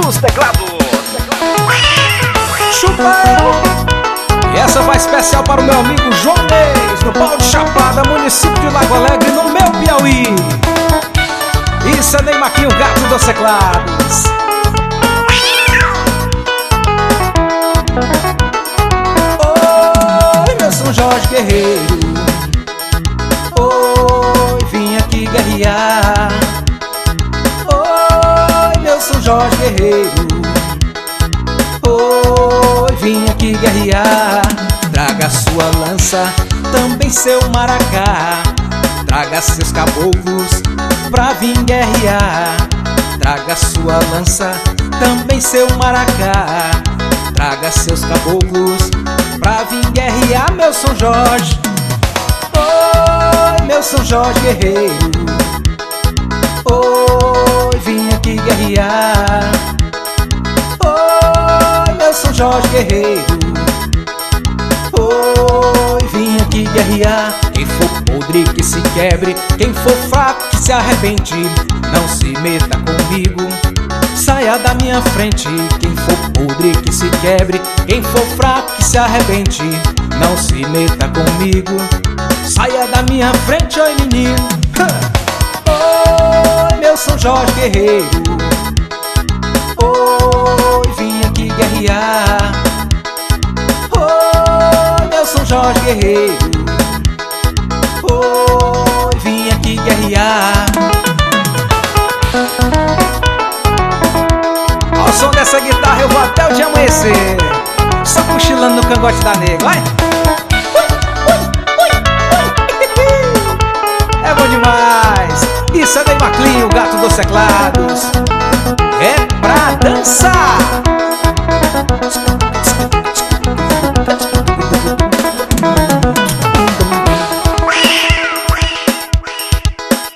dos teclados. Chupa eu! E essa vai especial para o meu amigo João Reis, no Pau de Chapada, município de Lago Alegre, no meu Piauí. Isso é Ney Maquinho, gato dos teclados. Oi, meu São Jorge guerreiro. Oi, vim aqui guerrear. Oi, meu São Jorge guerreiro. Oi, vim aqui guerrear. Traga sua lança, também seu maracá. Traga seus caboclos pra vir guerrear. Traga sua lança, também seu maracá. Traga seus caboclos pra vir guerrear, meu São Jorge. Oi, meu São Jorge guerreiro. Oi, vim aqui guerrear. Oi, meu São Jorge guerreiro. Oi, vim aqui guerrear. Quem for podre que se quebre, quem for fraco que se arrebente. Não se meta comigo, saia da minha frente. Quem for podre que se quebre, quem for fraco que se arrebente. Não se meta comigo, saia da minha frente, oi menino. Oi, meu São Jorge guerreiro. Oi, vim aqui guerrear. Oi, meu São Jorge guerreiro. Oi, vim aqui guerrear. Ao som dessa guitarra eu vou até o dia amanhecer, só cochilando no cangote da nega, vai! É bom demais! Isso é Ney Maquinho, gato dos teclados. É pra dançar!